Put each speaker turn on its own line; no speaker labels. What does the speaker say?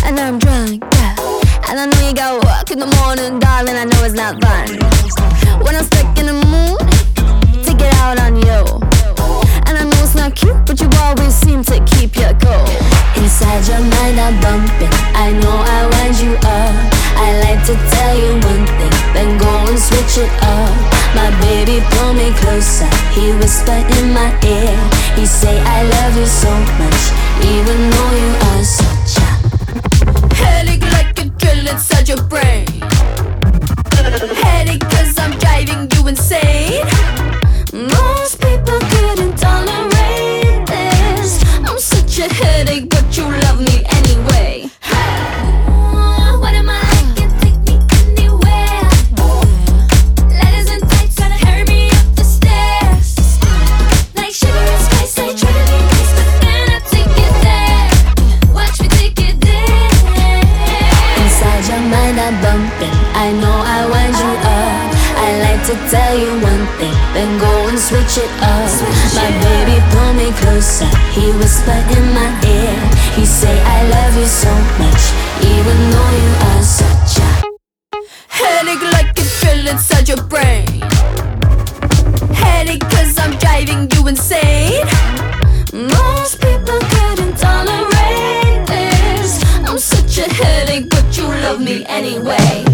and I'm drunk, yeah. And I know you got work in the morning, darling, I know it's not fun. When I'm stuck in the mood to get out on you. And I know it's not cute, but you always seem to keep your cool. Inside your mind I'm bumping, I know I wind you up. I like to tell you one thing, then go and switch it up. My baby pull me closer, he whisper in my ear. He say I love you so much, even though you are such a headache, like a drill inside your brain. Headache cause I'm driving you insane. Most people couldn't tolerate this. I'm such a headache, but you love me anyway. What am I like? Can take me anywhere. Letters and tights gonna carry me up the stairs. Like sugar and spice, I try to be nice, but then I take it there. Watch me take it there. Inside your mind I'm bumping, I know I wind you up. I like to tell you one thing, then go and switch it up. My baby pull me closer, he whisper in my ear. He say I love you so much, even though you are such a headache, like a drill inside your brain. Headache cause I'm driving you insane. Most people couldn't tolerate this. I'm such a headache, but you love me anyway.